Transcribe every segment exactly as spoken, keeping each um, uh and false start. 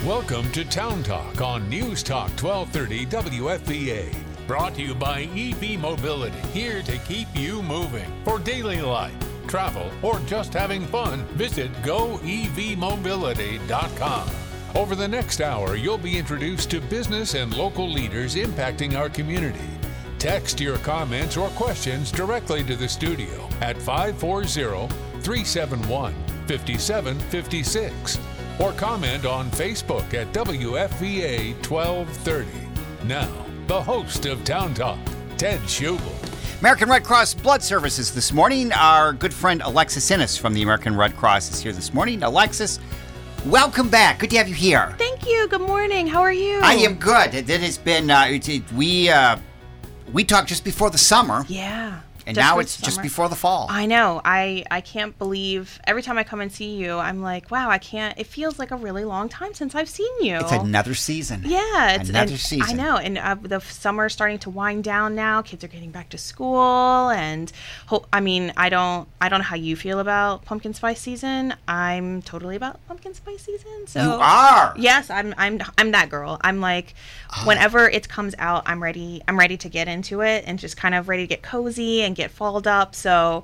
Welcome to Town Talk on News Talk twelve thirty W F V A. Brought to you by E V Mobility, here to keep you moving. For daily life, travel, or just having fun, visit go e v mobility dot com. Over the next hour, you'll be introduced to business and local leaders impacting our community. Text your comments or questions directly to the studio at five four zero, three seven one, five seven five six or comment on Facebook at W F V A twelve thirty. Now, the host of Town Talk, Ted Schubel. American Red Cross Blood Services this morning. Our good friend Alexis Innes from the American Red Cross is here this morning. Alexis, welcome back. Good to have you here. Thank you. Good morning. How are you? I am good. It, it has been, uh, it, it, we uh, we talked just before the summer. Yeah. And just now for it's summer. just before the fall. I know. I, I can't believe every time I come and see you, I'm like, wow, I can't. It feels like a really long time since I've seen you. It's another season. Yeah. It's another and season. I know. And uh, the summer's starting to wind down now. Kids are getting back to school. And ho- I mean, I don't I don't know how you feel about pumpkin spice season. I'm totally about pumpkin spice season. So You are? Yes, I'm I'm I'm that girl. I'm like, oh. Whenever it comes out, I'm ready. I'm ready to get into it and just kind of ready to get cozy and get falled up. So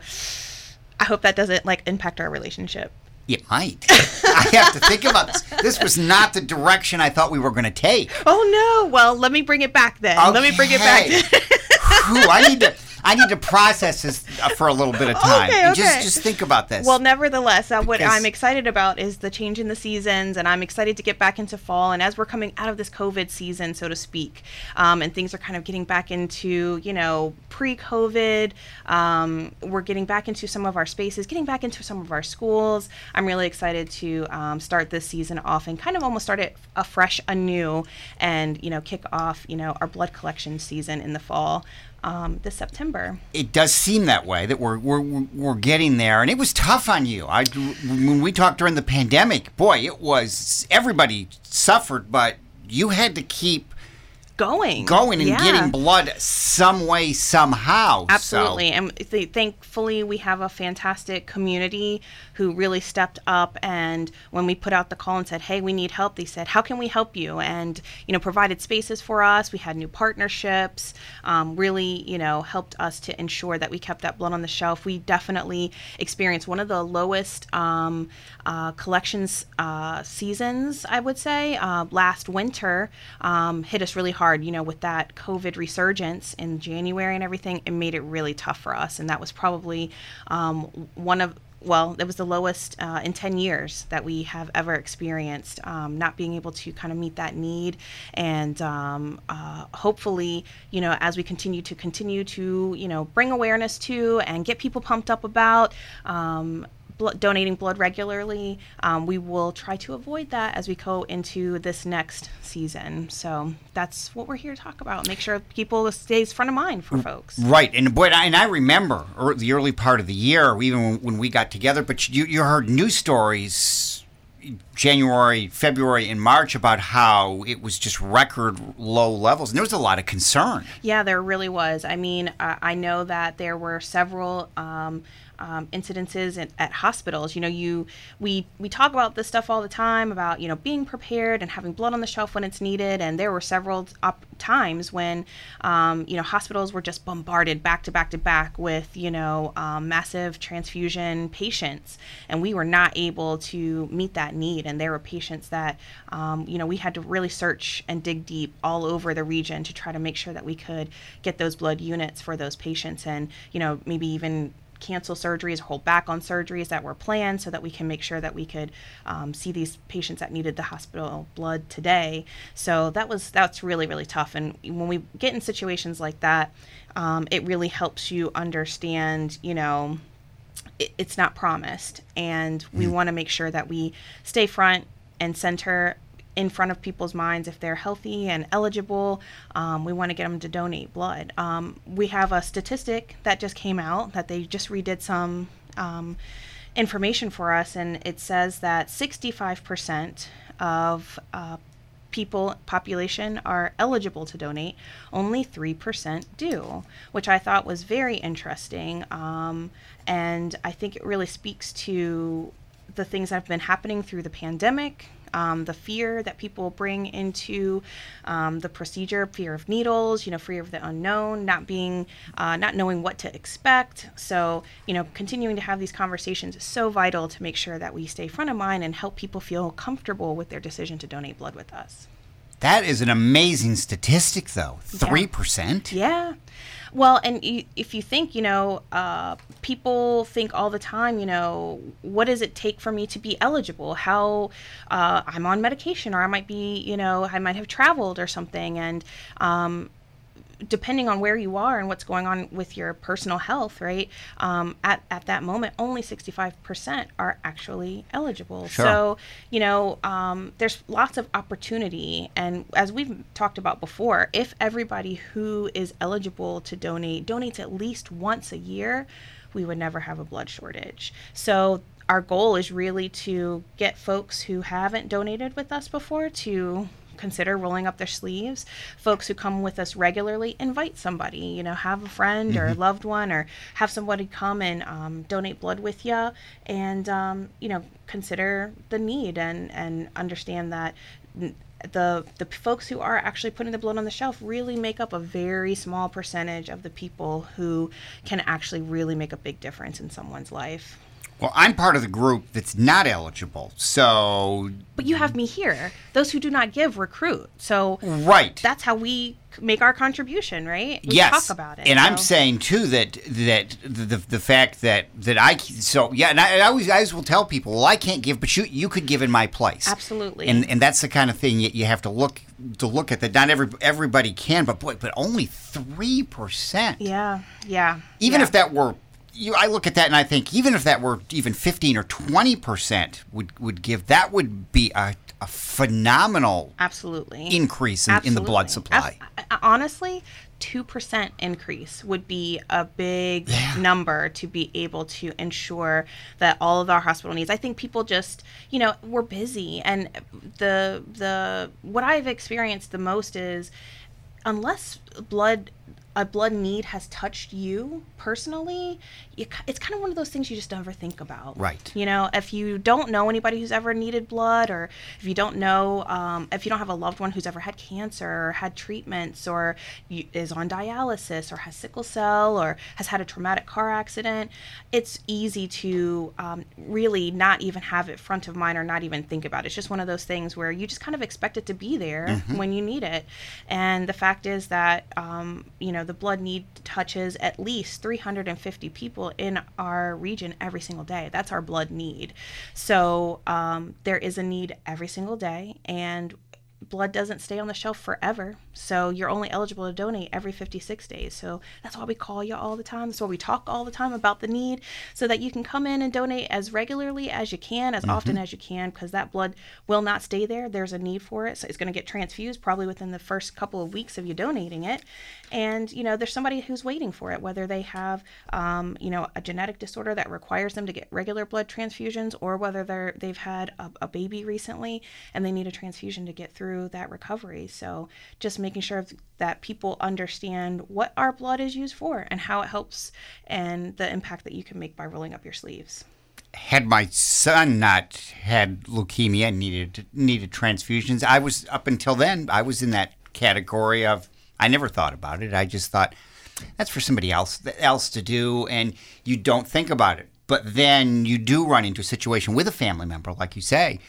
I hope that doesn't like impact our relationship. It might. I have to think about this. This was not the direction I thought we were going to take. Oh, no. Well, let me bring it back then. Okay. Let me bring it back. Whew, I need to I need to process this for a little bit of time. Okay, and okay. Just just think about this. Well, nevertheless, uh, what Because- I'm excited about is the change in the seasons, and I'm excited to get back into fall. And as we're coming out of this COVID season, so to speak, um, and things are kind of getting back into, you know, pre-COVID, um, we're getting back into some of our spaces, getting back into some of our schools. I'm really excited to um, start this season off and kind of almost start it afresh, anew, and, you know, kick off, you know, our blood collection season in the fall. Um, this September. It does seem that way, that we're we're we're getting there, and it was tough on you. I when we talked during the pandemic, boy, it was everybody suffered, but you had to keep going, going, and yeah. getting blood some way, somehow. Absolutely, So. and th- thankfully we have a fantastic community who really stepped up. And when we put out the call and said, "Hey, we need help," they said, "How can we help you?" And you know, provided spaces for us. We had new partnerships. Um, really, you know, helped us to ensure that we kept that blood on the shelf. We definitely experienced one of the lowest um, uh, collections uh, seasons, I would say. Uh, last winter um, hit us really hard. You know, with that COVID resurgence in January and everything, it made it really tough for us. And that was probably um, one of Well, it was the lowest uh, in ten years that we have ever experienced, um, not being able to kind of meet that need. And um, uh, hopefully, you know, as we continue to continue to, you know, bring awareness to and get people pumped up about um, bl- donating blood regularly, um, we will try to avoid that as we go into this next season. So that's what we're here to talk about. Make sure people stays front of mind for folks. Right, and boy, and I remember er, the early part of the year, even when, when we got together. But you, you heard news stories, January, February, and March about how it was just record low levels, and there was a lot of concern. Yeah, there really was. I mean, uh, I know that there were several Um, Um, incidences at, at hospitals. You know, you we we talk about this stuff all the time about, you know, being prepared and having blood on the shelf when it's needed. And there were several op- times when, um, you know, hospitals were just bombarded back to back to back with, you know, um, massive transfusion patients. And we were not able to meet that need. And there were patients that, um, you know, we had to really search and dig deep all over the region to try to make sure that we could get those blood units for those patients, and, you know, maybe even cancel surgeries or hold back on surgeries that were planned so that we can make sure that we could um, see these patients that needed the hospital blood today. So that was that's really, really tough. And when we get in situations like that, um, it really helps you understand, you know, it, it's not promised. And we mm. want to make sure that we stay front and center in front of people's minds. If they're healthy and eligible, um, we want to get them to donate blood. Um, we have a statistic that just came out that they just redid some um, information for us, and it says that sixty-five percent of uh, people, population, are eligible to donate. Only three percent do, which I thought was very interesting. Um, and I think it really speaks to the things that have been happening through the pandemic, um, the fear that people bring into um, the procedure, fear of needles, you know, fear of the unknown, not being, uh, not knowing what to expect. So, you know, continuing to have these conversations is so vital to make sure that we stay front of mind and help people feel comfortable with their decision to donate blood with us. That is an amazing statistic, though. three percent? Yeah. Well, and you, if you think, you know, uh, people think all the time, you know, what does it take for me to be eligible? How uh, I'm on medication, or I might be, you know, I might have traveled or something. And um, depending on where you are and what's going on with your personal health, right, um, at, at that moment, only sixty-five percent are actually eligible. Sure. So, you know, um, there's lots of opportunity. And as we've talked about before, if everybody who is eligible to donate donates at least once a year, we would never have a blood shortage. So our goal is really to get folks who haven't donated with us before to consider rolling up their sleeves. Folks who come with us regularly, invite somebody, you know, have a friend mm-hmm. or a loved one, or have somebody come and um, donate blood with you, and, um, you know, consider the need and, and understand that the the folks who are actually putting the blood on the shelf really make up a very small percentage of the people who can actually really make a big difference in someone's life. Well, I'm part of the group that's not eligible, so... But you have me here. Those who do not give recruit. So right. That's how we make our contribution, right? We yes. talk about it. And so. I'm saying, too, that that the the, the fact that, that I... So, yeah, and I, I, always, I always will tell people, well, I can't give, but you you could give in my place. Absolutely. And and that's the kind of thing you, you have to look to look at, that not every, everybody can, but boy, but only three percent. Yeah, yeah. Even yeah. if that were... You, I look at that and I think, even if that were even fifteen or twenty percent would, would give, that would be a, a phenomenal absolutely increase in, absolutely. in the blood supply. As, honestly, two percent increase would be a big yeah. number to be able to ensure that all of our hospital needs. I think people just, you know, we're busy, and the the what I've experienced the most is, unless blood a blood need has touched you personally, you, it's kind of one of those things you just never think about. Right. You know, if you don't know anybody who's ever needed blood, or if you don't know, um, if you don't have a loved one who's ever had cancer or had treatments, or you, is on dialysis, or has sickle cell, or has had a traumatic car accident, it's easy to um, really not even have it front of mind or not even think about it. It's just one of those things where you just kind of expect it to be there mm-hmm. when you need it. And the fact is that, um, you know, the blood need touches at least three hundred fifty people in our region every single day. That's our blood need. So um, there is a need every single day, and blood doesn't stay on the shelf forever. So you're only eligible to donate every fifty-six days. So that's why we call you all the time. That's why we talk all the time about the need, so that you can come in and donate as regularly as you can, as mm-hmm. often as you can, because that blood will not stay there. There's a need for it. So it's going to get transfused probably within the first couple of weeks of you donating it. And, you know, there's somebody who's waiting for it, whether they have, um, you know, a genetic disorder that requires them to get regular blood transfusions, or whether they're, they've had a, a baby recently and they need a transfusion to get through that recovery. So just making sure that people understand what our blood is used for and how it helps, and the impact that you can make by rolling up your sleeves. Had my son not had leukemia and needed needed transfusions, I was, up until then, I was in that category of, I never thought about it. I just thought, that's for somebody else else to do, and you don't think about it. But then you do run into a situation with a family member, like you say,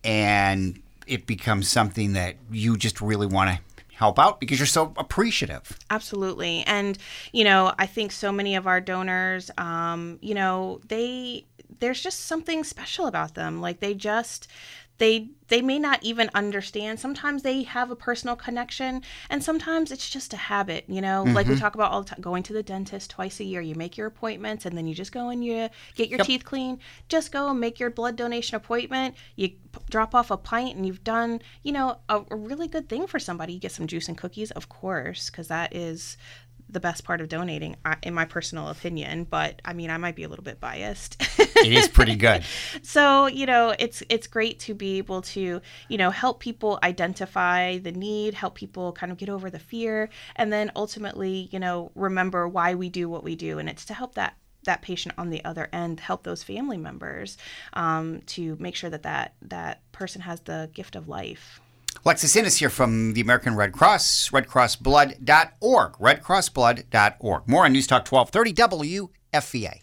and it becomes something that you just really want to help out because you're so appreciative. Absolutely. And, you know, I think so many of our donors, um, you know, they, there's just something special about them. Like they just, they, they may not even understand. Sometimes they have a personal connection, and sometimes it's just a habit, you know, mm-hmm. like we talk about all the time, going to the dentist twice a year. You make your appointments, and then you just go and you get your yep. teeth clean. Just go and make your blood donation appointment. You p- drop off a pint, and you've done, you know, a, a really good thing for somebody. You get some juice and cookies, of course, because that is the best part of donating, in my personal opinion. But I mean, I might be a little bit biased. It is pretty good. So, you know, it's it's great to be able to, you know, help people identify the need, help people kind of get over the fear, and then ultimately, you know, remember why we do what we do. And it's to help that that patient on the other end, help those family members um, to make sure that, that that person has the gift of life. Alexis Innes here from the American Red Cross, red cross blood dot org, red cross blood dot org. More on News Talk twelve thirty W F V A.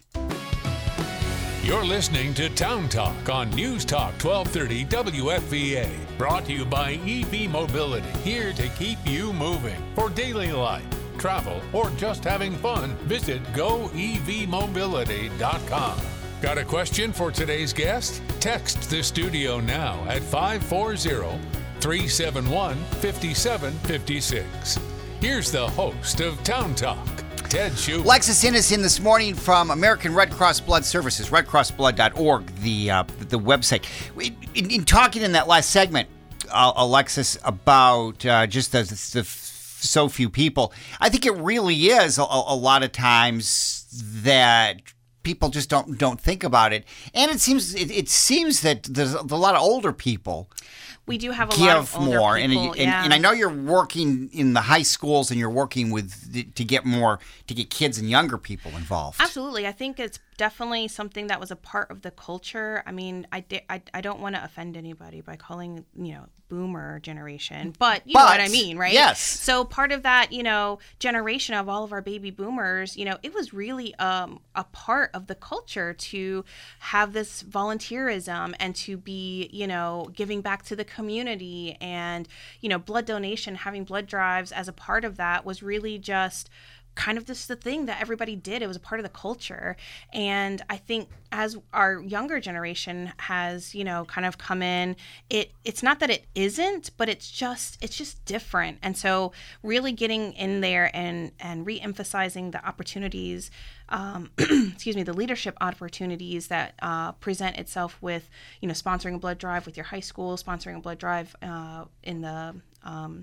You're listening to Town Talk on News Talk twelve thirty W F V A. Brought to you by E V Mobility, here to keep you moving. For daily life, travel, or just having fun, visit go e v mobility dot com. Got a question for today's guest? Text the studio now at five four zero, three seven one, five seven five six. Here's the host of Town Talk, Ted Schuler. Alexis Innes in this morning from American Red Cross Blood Services, red cross blood dot org, the uh, the website. In, in talking in that last segment, uh, Alexis, about uh, just the, the so few people, I think it really is a, a lot of times that people just don't don't think about it, and it seems it, it seems that there's a lot of older people. We do have a give lot of older more, people, and, and, yeah. and I know you're working in the high schools, and you're working with to get more to get kids and younger people involved. Absolutely, I think it's definitely something that was a part of the culture. I mean, I di- I, I don't want to offend anybody by calling, you know, boomer generation, but you but, know what I mean, right? Yes. So part of that, you know, generation of all of our baby boomers, you know, it was really um, a part of the culture to have this volunteerism and to be, you know, giving back to the community, and, you know, blood donation, having blood drives as a part of that was really just kind of just the thing that everybody did. It was a part of the culture. And I think as our younger generation has, you know, kind of come in, it it's not that it isn't, but it's just it's just different. And so really getting in there and and re-emphasizing the opportunities, um, excuse me, the leadership opportunities that uh, present itself with, you know, sponsoring a blood drive with your high school, sponsoring a blood drive uh, in the um,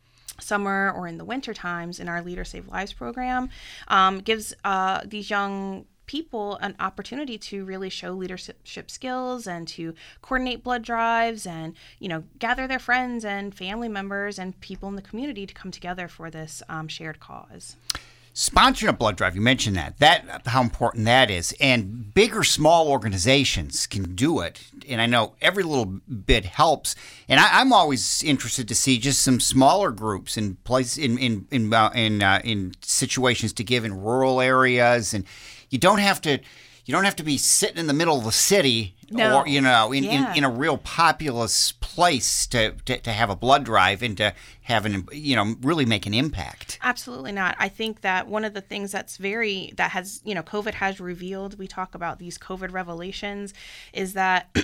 summer or in the winter times in our Leader Save Lives program, um, gives uh, these young people an opportunity to really show leadership skills and to coordinate blood drives and, you know, gather their friends and family members and people in the community to come together for this um, shared cause. Sponsoring a blood drive, you mentioned that, that how important that is. And big or small organizations can do it. And I know every little bit helps. And I, I'm always interested to see just some smaller groups in place in in in uh, in, uh, in situations to give in rural areas. And you don't have to you don't have to be sitting in the middle of the city. No. Or, you know, in, Yeah. in, in a real populous place to, to, to have a blood drive and to have an, you know, really make an impact. Absolutely not. I think that one of the things that's very, that has, you know, COVID has revealed, we talk about these COVID revelations, is that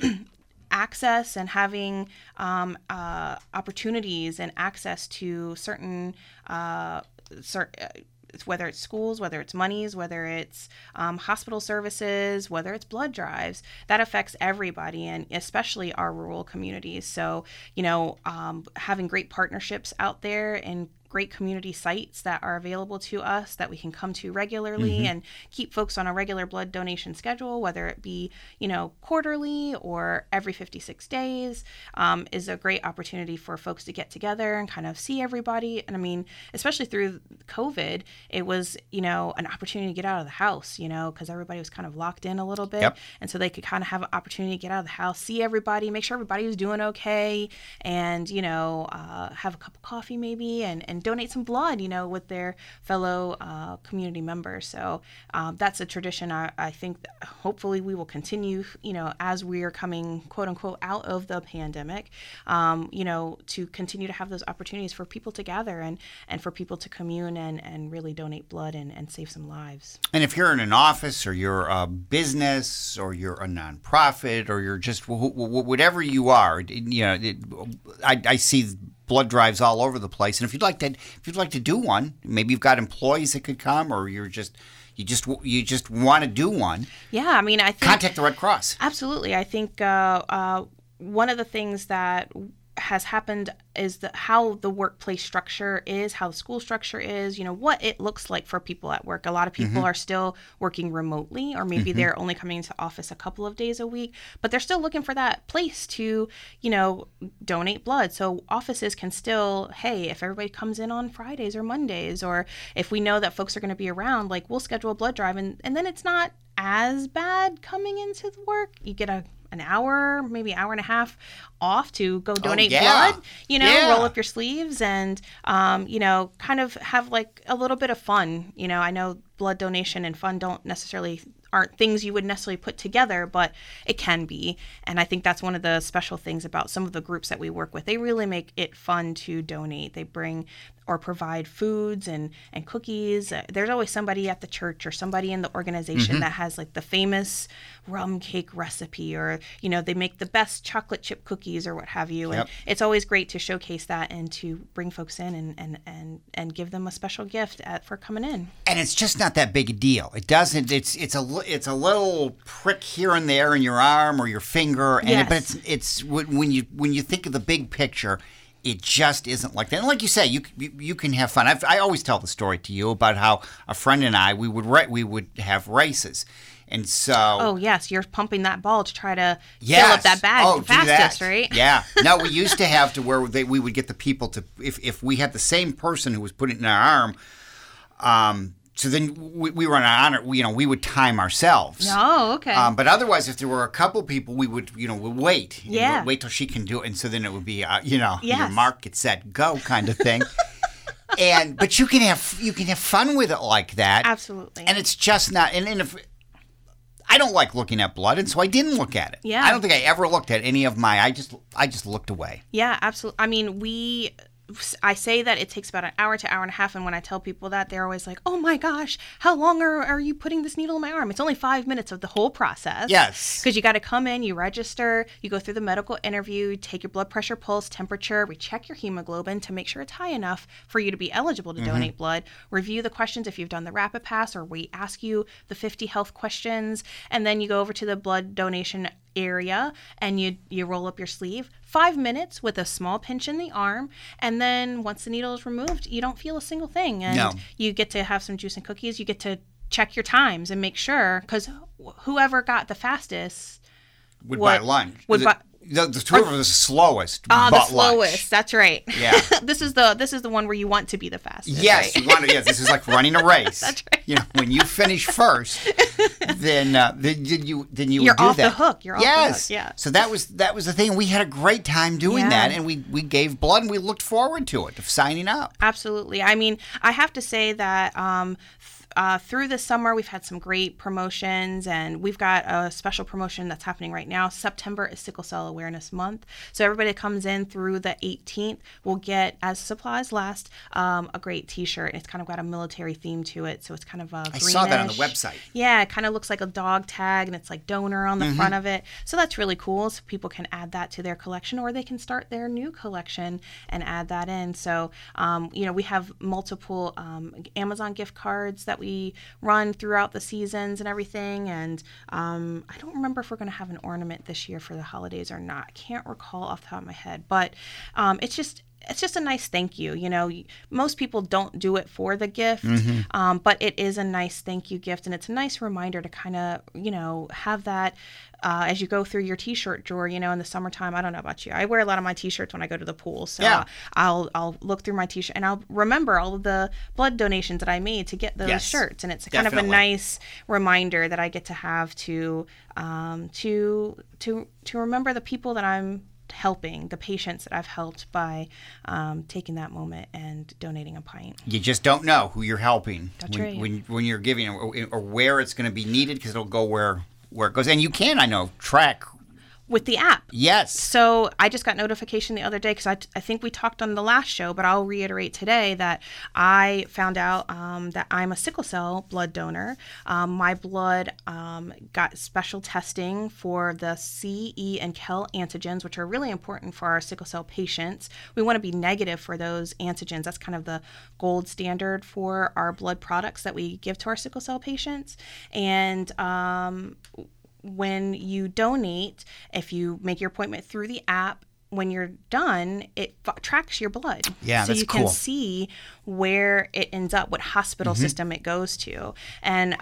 access and having um, uh, opportunities and access to certain, uh, certain whether it's schools, whether it's monies, whether it's um, hospital services, whether it's blood drives, that affects everybody, and especially our rural communities. So, you know, um, having great partnerships out there and great community sites that are available to us that we can come to regularly mm-hmm. and keep folks on a regular blood donation schedule, whether it be, you know, quarterly or every fifty-six days, um, is a great opportunity for folks to get together and kind of see everybody. And I mean, especially through COVID, it was, you know, an opportunity to get out of the house, you know, because everybody was kind of locked in a little bit. Yep. And so they could kind of have an opportunity to get out of the house, see everybody, make sure everybody was doing okay, and, you know, uh, have a cup of coffee maybe, and, and donate some blood, you know, with their fellow uh, community members. So um, that's a tradition I, I think that hopefully we will continue, you know, as we are coming, quote unquote, out of the pandemic, um, you know, to continue to have those opportunities for people to gather and, and for people to commune and, and really donate blood and, and save some lives. And if you're in an office or you're a business or you're a nonprofit or you're just wh- wh- whatever you are, you know, it, I, I see blood drives all over the place. And if you'd like to, if you'd like to do one, maybe you've got employees that could come, or you're just, you just, you just want to do one. Yeah, I mean, I think contact the Red Cross. Absolutely, I think uh, uh, one of the things that has happened is the, how the workplace structure is, how the school structure is, you know, what it looks like for people at work. A lot of people mm-hmm. are still working remotely, or maybe mm-hmm. they're only coming into office a couple of days a week, but they're still looking for that place to, you know, donate blood. So offices can still, hey, if everybody comes in on Fridays or Mondays, or if we know that folks are going to be around, like we'll schedule a blood drive, and, and then it's not as bad coming into the work. You get a an hour, maybe hour and a half off to go donate oh, yeah. blood, you know, yeah. roll up your sleeves and, um, you know, kind of have like a little bit of fun. You know, I know blood donation and fun don't necessarily aren't things you would necessarily put together, but it can be. And I think that's one of the special things about some of the groups that we work with. They really make it fun to donate. They bring or provide foods and, and cookies. Uh, there's always somebody at the church or somebody in the organization mm-hmm. that has like the famous rum cake recipe, or, you know, they make the best chocolate chip cookies or what have you. Yep. And it's always great to showcase that and to bring folks in and, and, and, and give them a special gift at, for coming in. And it's just not that big a deal. It doesn't, it's, it's a, it's a little prick here and there in your arm or your finger. And yes. it, but it's, it's when you, when you think of the big picture, it just isn't like that. And like you say, you you, you can have fun. I've, I always tell the story to you about how a friend and I, we would ra- we would have races. And so... Oh, yes. You're pumping that ball to try to yes. fill up that bag oh, the fastest, that. right? Yeah. No, we used to have to where they, we would get the people to... If, if we had the same person who was putting it in our arm... um. So then we, we were on honor, you know, we would time ourselves. Oh, okay. Um, but otherwise, if there were a couple people, we would, you know, we'd wait. Yeah. We'd wait till she can do it. And so then it would be, uh, you know, yes. your mark, get set, go kind of thing. and But you can have you can have fun with it like that. Absolutely. And it's just not, and, and if, I don't like looking at blood, and so I didn't look at it. Yeah. I don't think I ever looked at any of my, I just, I just looked away. Yeah, absolutely. I mean, we... I say that it takes about an hour to hour and a half, and when I tell people that, they're always like, oh my gosh, how long are, are you putting this needle in my arm? It's only five minutes of the whole process. Yes. Because you got to come in, you register, you go through the medical interview, take your blood pressure, pulse, temperature, we check your hemoglobin to make sure it's high enough for you to be eligible to mm-hmm. donate blood, review the questions if you've done the rapid pass, or we ask you the fifty health questions, and then you go over to the blood donation area and you you roll up your sleeve. Five minutes with a small pinch in the arm, and then once the needle is removed, you don't feel a single thing, and no. you get to have some juice and cookies. You get to check your times and make sure, because whoever got the fastest would what, buy lunch. Would the, buy. The, the two of us the slowest. Ah, the slowest. Lunch. That's right. Yeah. this is the this is the one where you want to be the fastest. Yes, right? you want to. Yes, this is like running a race. That's right. You know, when you finish first, then uh, then you then you You're would do off that. the hook. You're off yes. the hook. Yeah. So that was that was the thing. We had a great time doing yeah. that, and we we gave blood, and we looked forward to it, of signing up. Absolutely. I mean, I have to say that. Um, Uh, through the summer, we've had some great promotions, and we've got a special promotion that's happening right now. September is Sickle Cell Awareness Month. So everybody that comes in through the eighteenth will get, as supplies last, um, a great t-shirt. It's kind of got a military theme to it. So it's kind of a greenish. I saw that on the website. Yeah, it kind of looks like a dog tag, and it's like donor on the mm-hmm. front of it. So that's really cool. So people can add that to their collection, or they can start their new collection and add that in. So, um, you know, we have multiple um, Amazon gift cards that we run throughout the seasons and everything, and um, I don't remember if we're going to have an ornament this year for the holidays or not. I can't recall off the top of my head, but um, it's just it's just a nice thank you. You know, most people don't do it for the gift, mm-hmm. um, but it is a nice thank you gift, and it's a nice reminder to kind of, you know, have that uh, as you go through your t-shirt drawer, you know, in the summertime. I don't know about you. I wear a lot of my t-shirts when I go to the pool, so yeah. I'll I'll look through my t-shirt, and I'll remember all of the blood donations that I made to get those yes, shirts, and it's definitely. kind of a nice reminder that I get to have to um, to to to remember the people that I'm helping, the patients that I've helped by um, taking that moment and donating a pint. You just don't know who you're helping That's when, right. when when you're giving, or, or where it's going to be needed, because it'll go where where it goes. And you can, I know, track with the app. Yes. So I just got notification the other day, because I, I think we talked on the last show, but I'll reiterate today that I found out um, that I'm a sickle cell blood donor. Um, my blood um, got special testing for the C, E, and K E L antigens, which are really important for our sickle cell patients. We want to be negative for those antigens. That's kind of the gold standard for our blood products that we give to our sickle cell patients. And um when you donate, if you make your appointment through the app, when you're done, it f- tracks your blood. Yeah, so that's you cool. can see where it ends up, what hospital Mm-hmm. system it goes to. And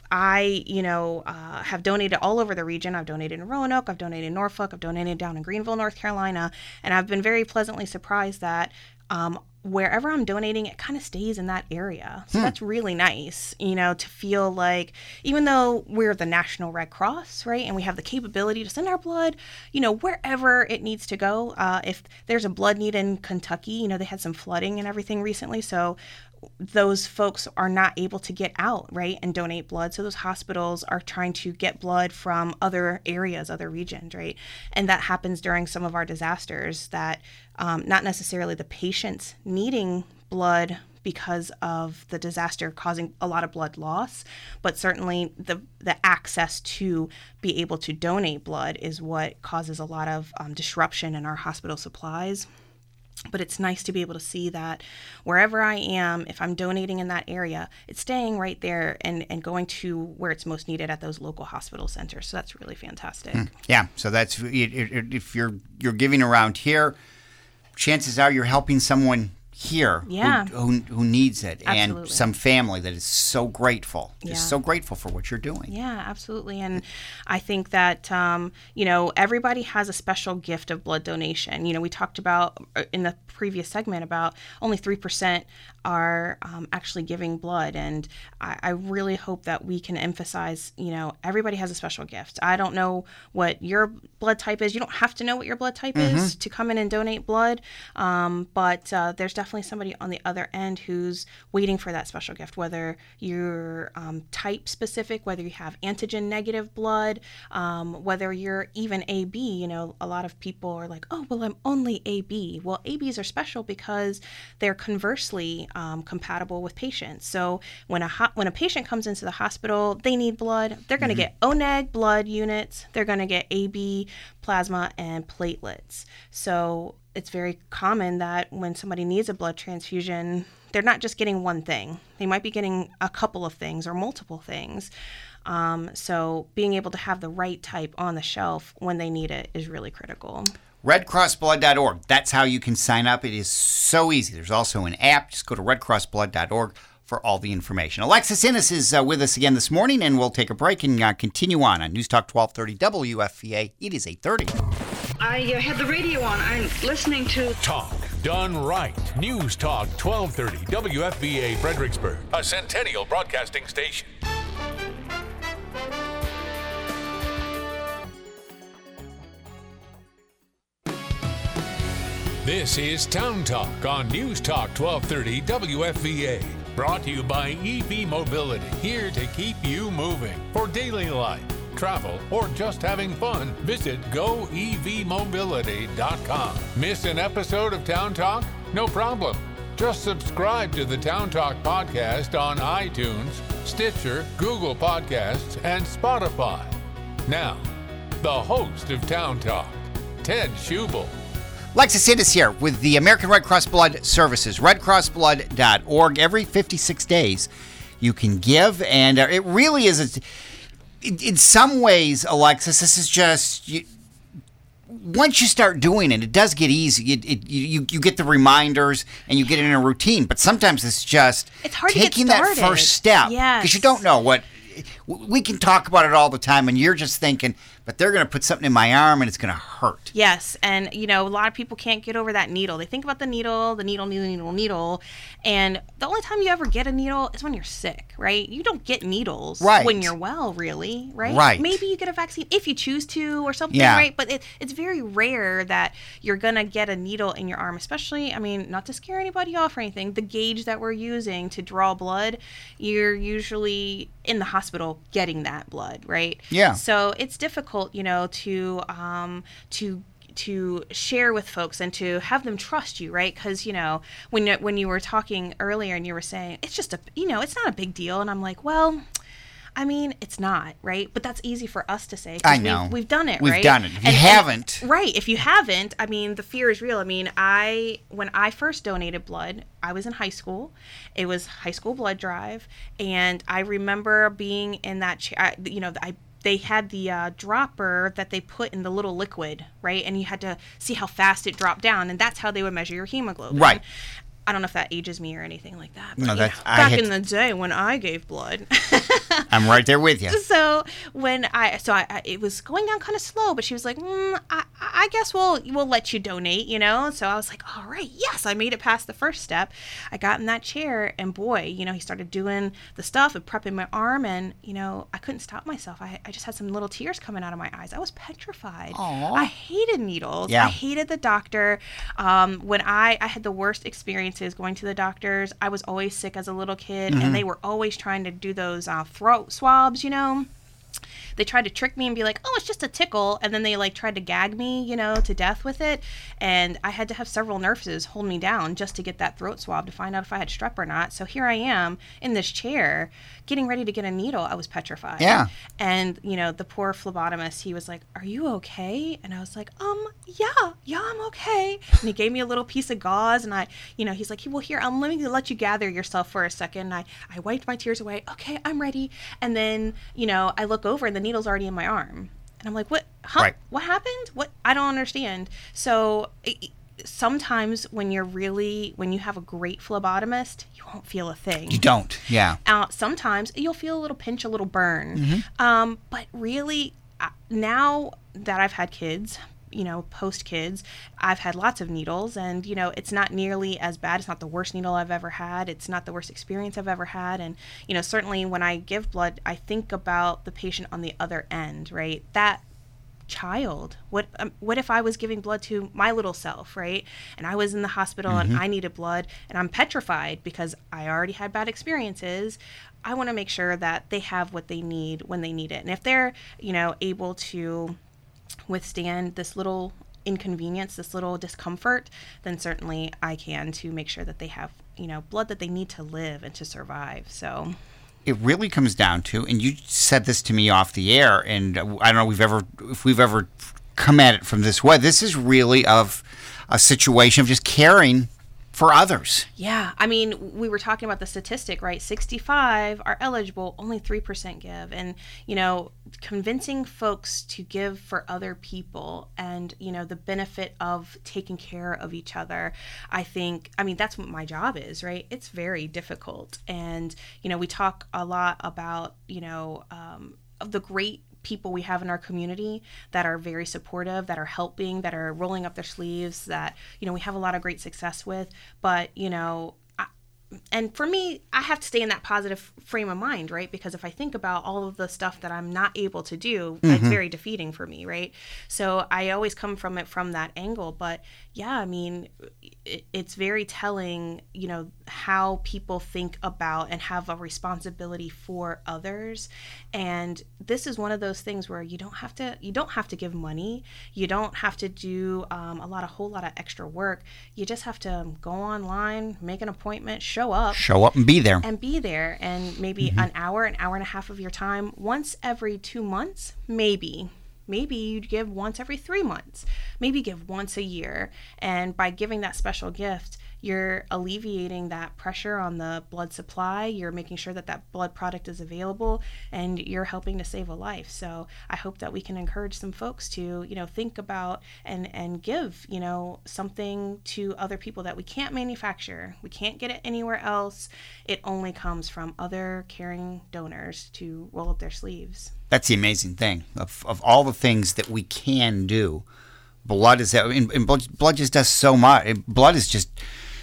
I, you know, uh, have donated all over the region. I've donated in Roanoke, I've donated in Norfolk, I've donated down in Greenville, North Carolina, and I've been very pleasantly surprised that um, wherever I'm donating, it kind of stays in that area. So Hmm. that's really nice, you know, to feel like even though we're the National Red Cross, right, and we have the capability to send our blood, you know, wherever it needs to go. Uh, if there's a blood need in Kentucky, you know, they had some flooding and everything recently, so those folks are not able to get out, right, and donate blood. So those hospitals are trying to get blood from other areas, other regions, right? And that happens during some of our disasters that um, not necessarily the patients needing blood because of the disaster causing a lot of blood loss, but certainly the the access to be able to donate blood is what causes a lot of um, disruption in our hospital supplies. But it's nice to be able to see that wherever I am, if I'm donating in that area, it's staying right there and, and going to where it's most needed at those local hospital centers. So that's really fantastic. Hmm. Yeah, so that's if you're you're giving around here, chances are you're helping someone here Yeah. who, who who needs it, Absolutely. and some family that is so grateful, Yeah. just so grateful for what you're doing. Yeah, absolutely. And I think that, um, you know, everybody has a special gift of blood donation. You know, we talked about uh, in the previous segment about only three percent are um, actually giving blood. And I, I really hope that we can emphasize, you know, everybody has a special gift. I don't know what your blood type is. You don't have to know what your blood type Mm-hmm. is to come in and donate blood. Um, but uh, there's definitely somebody on the other end who's waiting for that special gift, whether you're um, type specific, whether you have antigen negative blood, um, whether you're even A B. You know, a lot of people are like, oh, well, I'm only A B. Well, A Bs are special because they're conversely um, compatible with patients. So when a ho- when a patient comes into the hospital, they need blood, they're going to get O neg blood units, they're going to get A B plasma and platelets. So it's very common that when somebody needs a blood transfusion, they're not just getting one thing. They might be getting a couple of things or multiple things. Um, so being able to have the right type on the shelf when they need it is really critical. red cross blood dot org. That's how you can sign up. It is so easy. There's also an app. Just go to red cross blood dot org for all the information. Alexis Innes is uh, with us again this morning, and we'll take a break and uh, continue on on News Talk twelve thirty W F V A. It is eight thirty. I uh, had the radio on. I'm listening to Talk done right. News Talk twelve thirty W F V A Fredericksburg, a Centennial Broadcasting station. This is Town Talk on News Talk twelve thirty W F V A. Brought to you by E V Mobility, here to keep you moving. For daily life, travel, or just having fun, visit go e v mobility dot com. Miss an episode of Town Talk? No problem. Just subscribe to the Town Talk podcast on iTunes, Stitcher, Google Podcasts, and Spotify. Now, the host of Town Talk, Ted Schubel. Alexis Innes here with the American Red Cross Blood Services, red cross blood dot org. Every fifty-six days you can give, and uh, it really is, a, in, in some ways, Alexis, this is just, you, once you start doing it, it does get easy. It, it, you, you get the reminders, and you get in a routine, but sometimes it's just It's hard to get taking that started. first step. Yes. Because you don't know what, we can talk about it all the time, and you're just thinking, but they're going to put something in my arm, and it's going to hurt. Yes, and you know, a lot of people can't get over that needle. They think about the needle, the needle, needle, needle, needle, and the only time you ever get a needle is when you're sick, right? You don't get needles Right. when you're well, really, right? Right. Maybe you get a vaccine if you choose to or something, Yeah. right? But it, it's very rare that you're gonna get a needle in your arm, especially, I mean, not to scare anybody off or anything, the gauge that we're using to draw blood, you're usually in the hospital getting that blood, right? Yeah. So it's difficult, you know, to um, to to share with folks and to have them trust you, right? Because, you know, when you, when you were talking earlier and you were saying it's just a, you know, it's not a big deal, and I'm like, well, I mean, it's not, right? But that's easy for us to say. 'cause I know. We've, we've done it, We've right? done it. If you And- haven't- and- right. If you haven't, I mean, the fear is real. I mean, I, when I first donated blood, I was in high school. It was high school blood drive. And I remember being in that chair, I, you know, I, they had the uh, dropper that they put in the little liquid, right? And you had to see how fast it dropped down, and that's how they would measure your hemoglobin. Right. I don't know if that ages me or anything like that. But, No, you that's- know, I back had- in the day when I gave blood. I'm right there with you. So when I, so I, I it was going down kind of slow, but she was like, mm, I, I guess we'll, we'll let you donate, you know? So I was like, all right, yes, I made it past the first step. I got in that chair, and boy, you know, he started doing the stuff and prepping my arm, and, you know, I couldn't stop myself. I, I just had some little tears coming out of my eyes. I was petrified. Aw. I hated needles. Yeah. I hated the doctor. Um, when I, I had the worst experiences going to the doctors, I was always sick as a little kid, Mm-hmm. and they were always trying to do those uh, throat swabs, you know? They tried to trick me and be like, oh, it's just a tickle. And then they like tried to gag me, you know, to death with it. And I had to have several nurses hold me down just to get that throat swab to find out if I had strep or not. So here I am in this chair getting ready to get a needle. I was petrified. Yeah. And, you know, the poor phlebotomist, he was like, are you okay? And I was like, um, yeah, yeah, I'm okay. And he gave me a little piece of gauze, and I, you know, he's like, well, here, um, let me let you gather yourself for a second. And I, I wiped my tears away. Okay, I'm ready. And then, you know, I look over and the needle's already in my arm. And I'm like, what, huh? Right. What happened? What? I don't understand. So it, sometimes when you're really, when you have a great phlebotomist, you won't feel a thing. You don't. Yeah. Uh, sometimes you'll feel a little pinch, a little burn. Mm-hmm. Um, but really, uh, now that I've had kids, you know, post kids, I've had lots of needles, and, you know, it's not nearly as bad. It's not the worst needle I've ever had. It's not the worst experience I've ever had. And, you know, certainly when I give blood, I think about the patient on the other end, right? That child, what um, what if I was giving blood to my little self, right? And I was in the hospital Mm-hmm. and I needed blood, and I'm petrified because I already had bad experiences. I want to make sure that they have what they need when they need it. And if they're, you know, able to withstand this little inconvenience, this little discomfort, then certainly I can, to make sure that they have, you know, blood that they need to live and to survive. So It really comes down to, and you said this to me off the air, and I don't know we've ever if we've ever come at it from this way. This is really of a situation of just caring for others. yeah, I mean, we were talking about the statistic, right? sixty-five are eligible, only three percent give. And, you know, convincing folks to give for other people and, you know, the benefit of taking care of each other, I think, I mean, that's what my job is, right? It's very difficult. And, you know, we talk a lot about, you know, um, of the great people we have in our community that are very supportive, that are helping, that are rolling up their sleeves, that, you know, we have a lot of great success with. But, you know, I, and for me, I have to stay in that positive frame of mind, right? Because if I think about all of the stuff that I'm not able to do, it's very defeating for me, right? So I always come from it from that angle. But yeah, I mean, it, it's very telling, you know, how people think about and have a responsibility for others. And this is one of those things where you don't have to, you don't have to give money. You don't have to do um, a lot, a whole lot of extra work. You just have to go online, make an appointment, show up. Show up and be there. And be there, and maybe an hour, an hour and a half of your time once every two months, maybe. Maybe you'd give once every three months. Maybe give once a year. And by giving that special gift, you're alleviating that pressure on the blood supply. You're making sure that that blood product is available, and you're helping to save a life. So I hope that we can encourage some folks to, you know, think about and, and give, you know, something to other people that we can't manufacture. We can't get it anywhere else. It only comes from other caring donors to roll up their sleeves. That's the amazing thing. Of of all the things that we can do, blood is that, and, and blood, blood just does so much. Blood is just,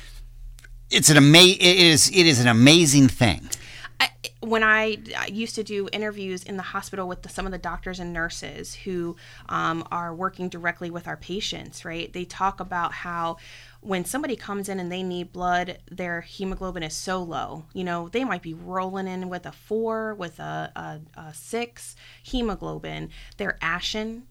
it's an ama- it is it is an amazing thing. I, when I, I used to do interviews in the hospital with the, some of the doctors and nurses who um, are working directly with our patients, right? They talk about how when somebody comes in and they need blood, their hemoglobin is so low. You know, they might be rolling in with a four, with a, a, a six hemoglobin. They're ashen.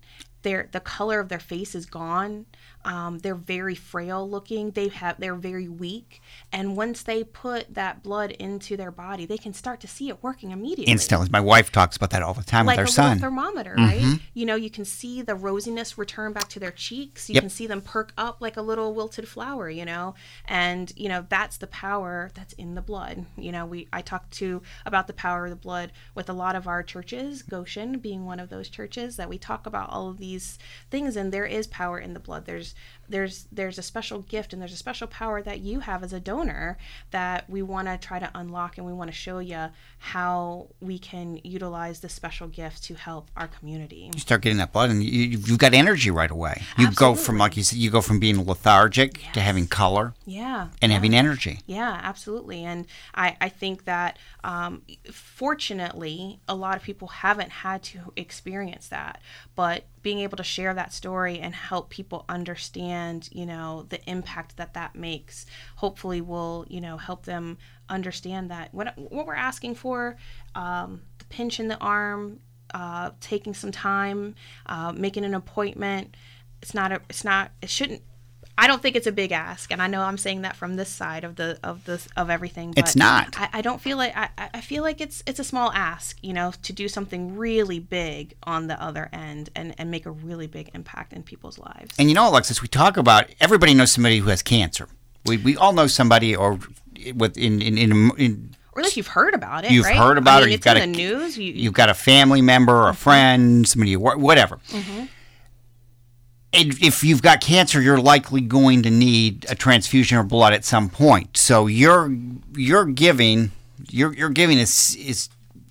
their the color of their face is gone. Um, they're very frail looking. They have they're very weak, and once they put that blood into their body, they can start to see it working immediately. Instantly. My wife talks about that all the time like with our a son. Little thermometer, Mm-hmm. right? You know, you can see the rosiness return back to their cheeks. You Yep. can see them perk up like a little wilted flower. You know, and you know that's the power that's in the blood. You know, we I talked to about the power of the blood with a lot of our churches. Goshen being one of those churches that we talk about all of these things, and there is power in the blood. There's there's there's a special gift and there's a special power that you have as a donor that we want to try to unlock, and we want to show you how we can utilize this special gift to help our community. You start getting that blood, and you, you've got energy right away. You Absolutely. go from, like you said, you go from being lethargic Yes. to having color Yeah. and yeah. having energy. Yeah, absolutely. And I, I think that um, fortunately, a lot of people haven't had to experience that. But being able to share that story and help people understand, you know, the impact that that makes, hopefully will, you know, help them understand that what, what we're asking for, um, the pinch in the arm, uh, taking some time, uh, making an appointment. It's not a, it's not, it shouldn't, I don't think it's a big ask, and I know I'm saying that from this side of the of this of everything. But It's not. I, I don't feel like I, I feel like it's it's a small ask, you know, to do something really big on the other end and, and make a really big impact in people's lives. And you know, Alexis, we talk about, everybody knows somebody who has cancer. We we all know somebody, or with in in, in, in Or at least you've heard about it. You've right? heard about I it, mean, you've it's got in a- the news. You, you've got a family member or a friend, somebody, you wor- whatever. Mm-hmm. And if you've got cancer, you're likely going to need a transfusion of blood at some point. So your your giving, your your giving is is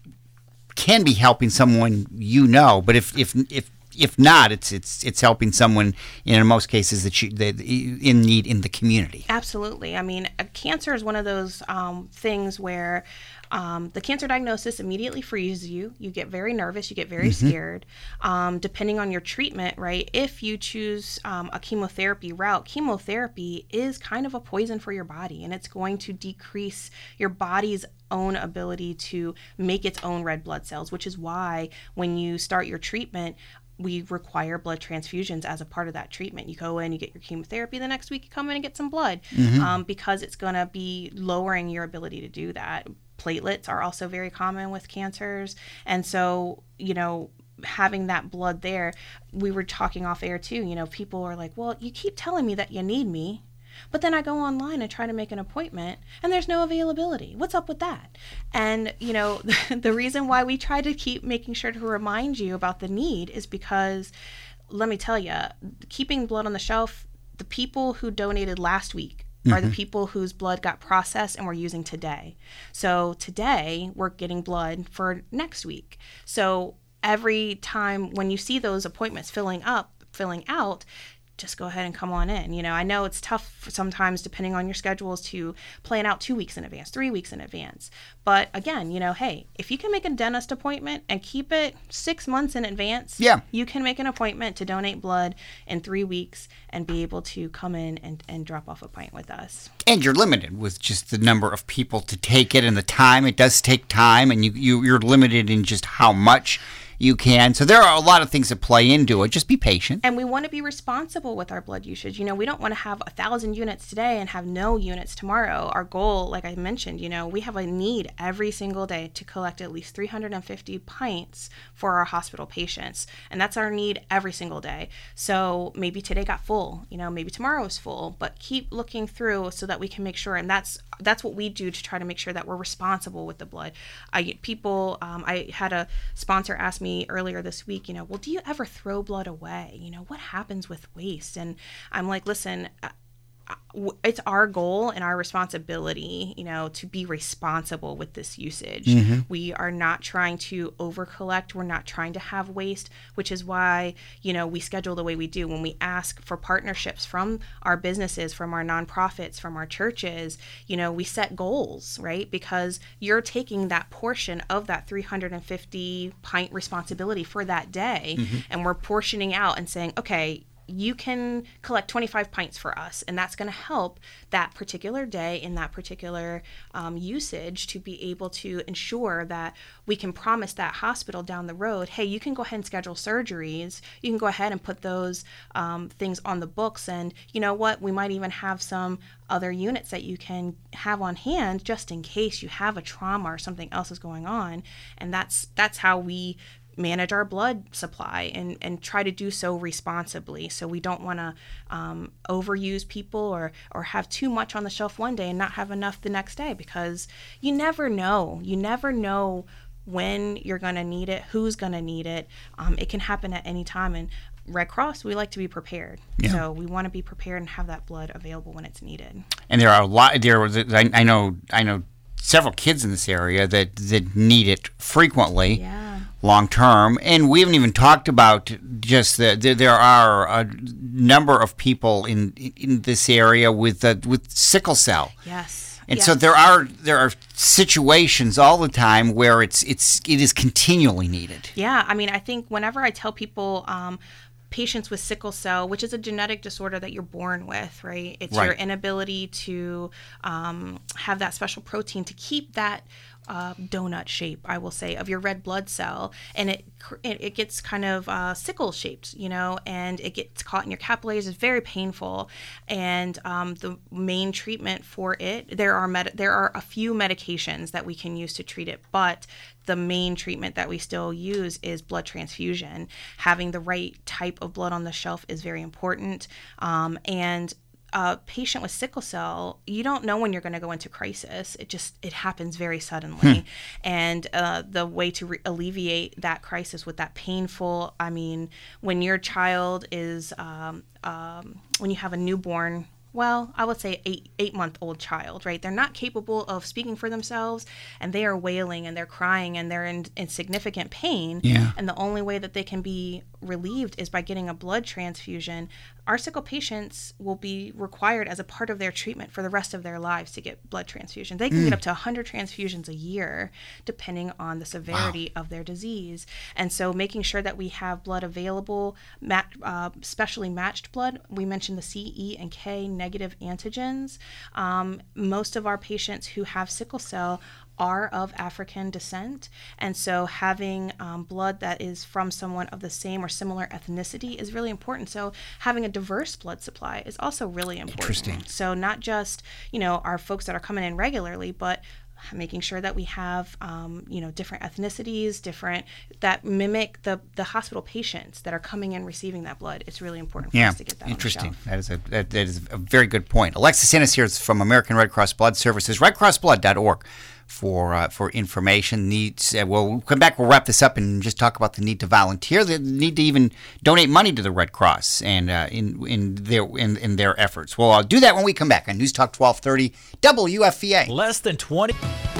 can be helping someone you know, but if if if if not, it's it's it's helping someone in most cases that you that in need in the community. Absolutely. I mean, uh, cancer is one of those um, things where um, the cancer diagnosis immediately freezes you. You get very nervous. You get very Mm-hmm. scared. Um, depending on your treatment, right? If you choose um, a chemotherapy route, chemotherapy is kind of a poison for your body, and it's going to decrease your body's own ability to make its own red blood cells, which is why when you start your treatment, we require blood transfusions as a part of that treatment. You go in, you get your chemotherapy, the next week you come in and get some blood um, because it's going to be lowering your ability to do that. Platelets are also very common with cancers. And so, you know, having that blood there, we were talking off air too, you know, people are like, well, you keep telling me that you need me, but then I go online and try to make an appointment and there's no availability. What's up with that? And, you know, the reason why we try to keep making sure to remind you about the need is because, let me tell you, keeping blood on the shelf, the people who donated last week are the people whose blood got processed and we're using today. So today we're getting blood for next week. So every time when you see those appointments filling up, filling out, just go ahead and come on in. You know, I know it's tough sometimes depending on your schedules to plan out two weeks in advance, three weeks in advance. But again, you know, hey, if you can make a dentist appointment and keep it six months in advance, Yeah. you can make an appointment to donate blood in three weeks and be able to come in and, and drop off a pint with us. And you're limited with just the number of people to take it and the time. It does take time, and you, you you're limited in just how much you can. So there are a lot of things that play into it. Just be patient. And we want to be responsible with our blood usage. You know, we don't want to have a thousand units today and have no units tomorrow. Our goal, like I mentioned, you know, we have a need every single day to collect at least three hundred fifty pints for our hospital patients. And that's our need every single day. So maybe today got full, you know, maybe tomorrow is full, but keep looking through so that we can make sure. And that's that's what we do to try to make sure that we're responsible with the blood. I people, um, I had a sponsor ask me earlier this week, you know, well, do you ever throw blood away? You know, what happens with waste? And I'm like, listen, uh, it's our goal and our responsibility, you know, to be responsible with this usage. Mm-hmm. We are not trying to over collect. We're not trying to have waste, which is why, you know, we schedule the way we do. When we ask for partnerships from our businesses, from our nonprofits, from our churches, you know, we set goals, right? Because you're taking that portion of that three hundred fifty pint responsibility for that day, mm-hmm. and we're portioning out and saying, okay, you can collect twenty-five pints for us, and that's going to help that particular day in that particular um, usage to be able to ensure that we can promise that hospital down the road, hey, you can go ahead and schedule surgeries. You can go ahead and put those um, things on the books. And you know what? We might even have some other units that you can have on hand just in case you have a trauma or something else is going on. And that's that's how we manage our blood supply and, and try to do so responsibly. So we don't want to um, overuse people or, or have too much on the shelf one day and not have enough the next day, because you never know. You never know when you're going to need it, who's going to need it. Um, it can happen at any time. And Red Cross, we like to be prepared. Yeah. So we want to be prepared and have that blood available when it's needed. And there are a lot, there was, I, I know, I know several kids in this area that, that need it frequently. Yeah. Long term, and we haven't even talked about just the, the there are a number of people in in this area with uh, with sickle cell. Yes. And yes. so there are there are situations all the time where it's it's it is continually needed. Yeah, I mean, I think whenever I tell people um, patients with sickle cell, which is a genetic disorder that you're born with, right? It's right. your inability to um, have that special protein to keep that Uh, donut shape, I will say, of your red blood cell, and it it, it gets kind of uh, sickle shaped, you know, and it gets caught in your capillaries. It's very painful, and um, the main treatment for it, there are med- there are a few medications that we can use to treat it, but the main treatment that we still use is blood transfusion. Having the right type of blood on the shelf is very important, um, and a patient with sickle cell, you don't know when you're going to go into crisis. It just, it happens very suddenly. Hmm. And uh, the way to re- alleviate that crisis with that painful, I mean, when your child is, um, um, when you have a newborn, well, I would say eight eight month old child, right? They're not capable of speaking for themselves, and they are wailing and they're crying and they're in, in significant pain. Yeah. And the only way that they can be relieved is by getting a blood transfusion. Our sickle patients will be required as a part of their treatment for the rest of their lives to get blood transfusion. They can mm. get up to one hundred transfusions a year, depending on the severity wow. of their disease. And so making sure that we have blood available, mat- uh, specially matched blood. We mentioned the C, E, and K negative antigens. Um, most of our patients who have sickle cell are of African descent, and so having um, blood that is from someone of the same or similar ethnicity is really important. So having a diverse blood supply is also really important. Interesting. So not just, you know, our folks that are coming in regularly, but making sure that we have, um, you know, different ethnicities, different, that mimic the, the hospital patients that are coming in receiving that blood. It's really important for yeah. us to get that Interesting. on the shelf. That is a that, that is a very good point. Alexis Innes here from American Red Cross Blood Services, red cross blood dot org for uh, for information. Needs. Uh, we'll come back. We'll wrap this up and just talk about the need to volunteer, the need to even donate money to the Red Cross and uh, in in their in, in their efforts. We'll uh, do that when we come back on News Talk twelve thirty W F V A. Less than twenty.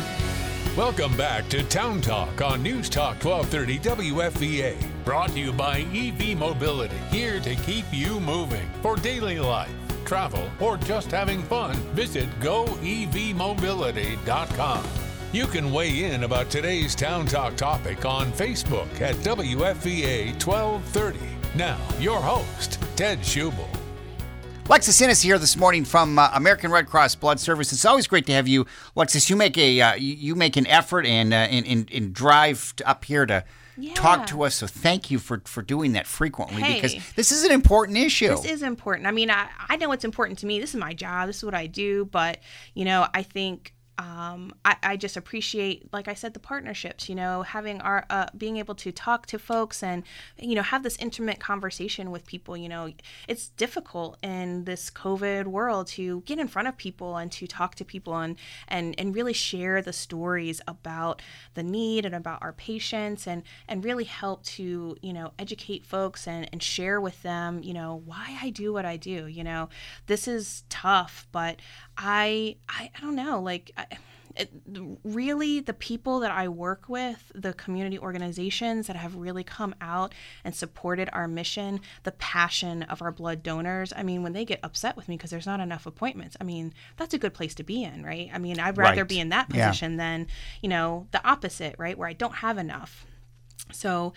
Welcome back to Town Talk on News Talk twelve thirty W F V A. Brought to you by E V Mobility, here to keep you moving. For daily life, travel, or just having fun, visit go e v mobility dot com. You can weigh in about today's Town Talk topic on Facebook at W F V A twelve thirty. Now, your host, Ted Schubel. Alexis Innes here this morning from uh, American Red Cross Blood Service. It's always great to have you, Alexis. You make a uh, you, you make an effort and uh, and, and, and drive to up here to yeah. talk to us. So thank you for, for doing that frequently hey, because this is an important issue. This is important. I mean, I, I know it's important to me. This is my job. This is what I do. But, you know, I think Um, I, I just appreciate, like I said, the partnerships, you know, having our, uh, being able to talk to folks and, you know, have this intimate conversation with people. You know, it's difficult in this COVID world to get in front of people and to talk to people and, and, and really share the stories about the need and about our patients and, and really help to, you know, educate folks and, and share with them, you know, why I do what I do. You know, this is tough, but I, I, I don't know, like, I, It, really, the people that I work with, the community organizations that have really come out and supported our mission, the passion of our blood donors. I mean, when they get upset with me because there's not enough appointments, I mean, that's a good place to be in, right? I mean, I'd rather right. be in that position yeah. than, you know, the opposite, right, where I don't have enough. So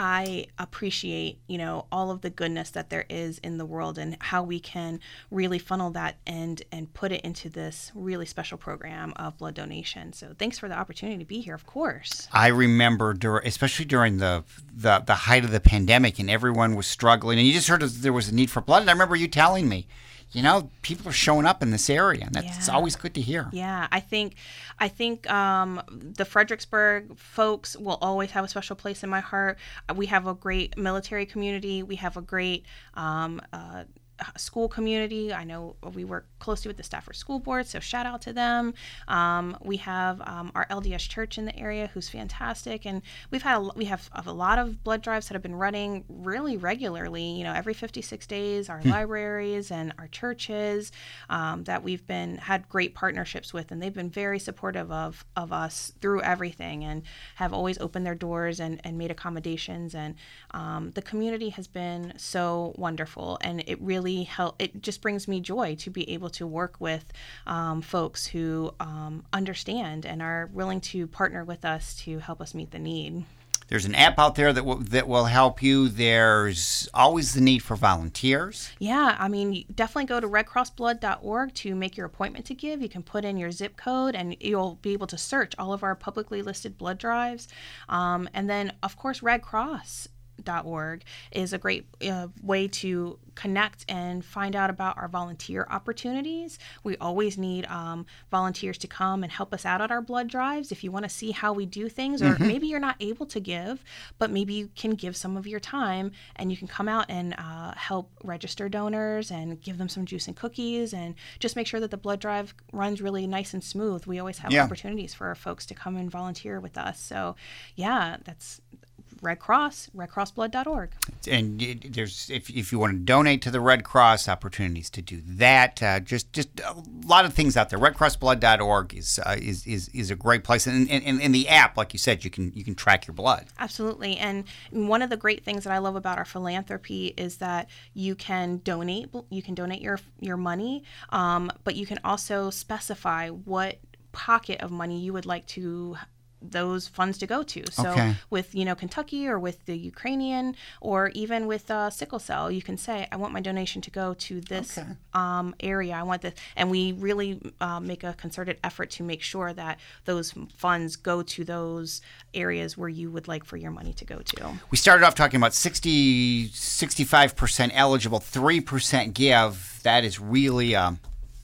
I appreciate, you know, all of the goodness that there is in the world and how we can really funnel that and and put it into this really special program of blood donation. So thanks for the opportunity to be here, of course. I remember, dur- especially during the, the the height of the pandemic, and everyone was struggling, and you just heard that there was a need for blood. And I remember you telling me, you know, people are showing up in this area, and that's Yeah. always good to hear. Yeah, I think, I think um, the Fredericksburg folks will always have a special place in my heart. We have a great military community. We have a great um, uh, school community. I know we work closely with the Stafford School Board, so shout out to them. Um, we have um, our L D S Church in the area, who's fantastic, and we've had a, we have a lot of blood drives that have been running really regularly. You know, every fifty-six days. Our hmm. libraries and our churches um, that we've been had great partnerships with, and they've been very supportive of of us through everything, and have always opened their doors and, and made accommodations. And um, the community has been so wonderful, and it really help. It just brings me joy to be able to work with um, folks who um, understand and are willing to partner with us to help us meet the need. There's an app out there that will, that will help you. There's always the need for volunteers. Yeah, I mean, you definitely go to red cross blood dot org to make your appointment to give. You can put in your zip code, and you'll be able to search all of our publicly listed blood drives. Um, and then, of course, Red Cross dot org is a great uh, way to connect and find out about our volunteer opportunities. We always need um, volunteers to come and help us out at our blood drives. If you want to see how we do things, or mm-hmm. maybe you're not able to give, but maybe you can give some of your time, and you can come out and uh, help register donors and give them some juice and cookies, and just make sure that the blood drive runs really nice and smooth. We always have yeah. opportunities for our folks to come and volunteer with us. So yeah, that's Red Cross, red cross blood dot org. And there's, if if you want to donate to the Red Cross, opportunities to do that. Uh, just just a lot of things out there. red cross blood dot org is uh, is is is a great place, and in and the app, like you said, you can you can track your blood. Absolutely, and one of the great things that I love about our philanthropy is that you can donate. You can donate your your money, um, but you can also specify what pocket of money you would like to those funds to go to. So okay. with, you know, Kentucky, or with the Ukrainian, or even with uh, sickle cell, you can say, I want my donation to go to this okay. um, area. I want this. And we really uh, make a concerted effort to make sure that those funds go to those areas where you would like for your money to go to. We started off talking about sixty, sixty-five percent eligible, three percent give. That is really um,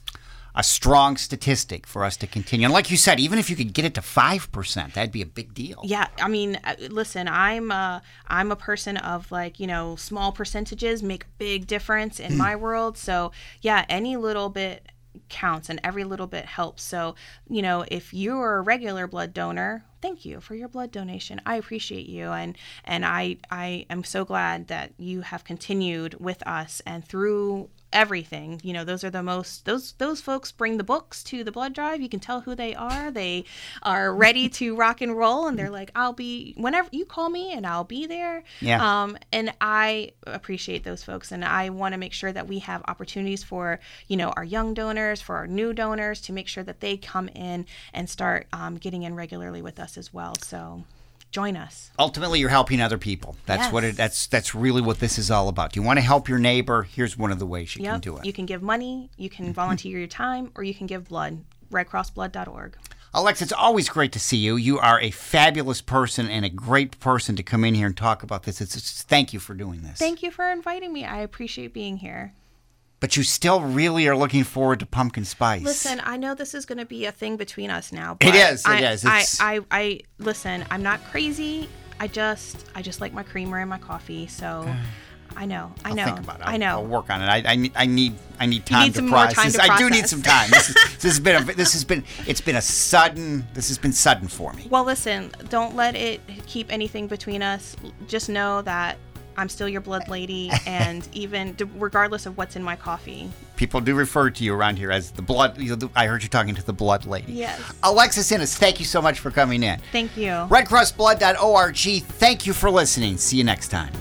a strong statistic for us to continue. And like you said, even if you could get it to five percent, that'd be a big deal. Yeah, I mean, listen, I'm a, I'm a person of, like, you know, small percentages make a big difference in my world. So yeah, any little bit counts, and every little bit helps. So, you know, if you're a regular blood donor, thank you for your blood donation. I appreciate you, and and I I am so glad that you have continued with us and through everything. You know, those are the most, those those folks bring the books to the blood drive. You can tell who they are. They are ready to rock and roll, and they're like, I'll be, whenever you call me, and I'll be there. Yeah. Um, and I appreciate those folks, and I want to make sure that we have opportunities for, you know, our young donors, for our new donors, to make sure that they come in and start um, getting in regularly with us as well. So join us. Ultimately, you're helping other people. That's yes. what it. That's that's really what this is all about. You want to help your neighbor? Here's one of the ways you yep. can do it. You can give money, you can volunteer your time, or you can give blood. red cross blood dot org. Alexa, it's always great to see you. You are a fabulous person and a great person to come in here and talk about this. It's, it's thank you for doing this. Thank you for inviting me. I appreciate being here. But you still really are looking forward to pumpkin spice. Listen, I know this is going to be a thing between us now. But it is. It I, is. It's... I, I, I listen. I'm not crazy. I just, I just like my creamer in my coffee. So, I know. I know. I'll think about it. I'll, I know. I'll work on it. I, I need. I need. I need time you need to some process. More time to I process. do need some time. This, is, this has been. A, this has been. It's been a sudden. This has been sudden for me. Well, listen. Don't let it keep anything between us. Just know that I'm still your blood lady, and even regardless of what's in my coffee. People do refer to you around here as the blood. You know, I heard you talking to the blood lady. Yes. Alexis Innes, thank you so much for coming in. Thank you. red cross blood dot org. Thank you for listening. See you next time.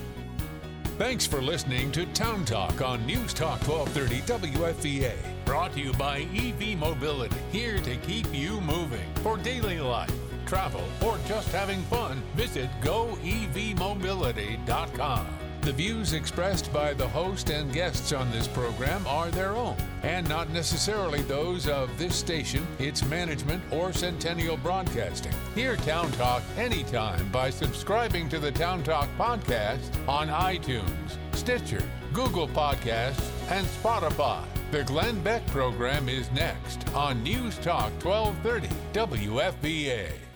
Thanks for listening to Town Talk on News Talk twelve thirty W F V A. Brought to you by E V Mobility, here to keep you moving for daily life, travel, or just having fun, visit go e v mobility dot com. The views expressed by the host and guests on this program are their own and not necessarily those of this station, its management, or Centennial Broadcasting. Hear Town Talk anytime by subscribing to the Town Talk podcast on iTunes, Stitcher, Google Podcasts, and Spotify. The Glenn Beck program is next on News Talk twelve thirty W F V A.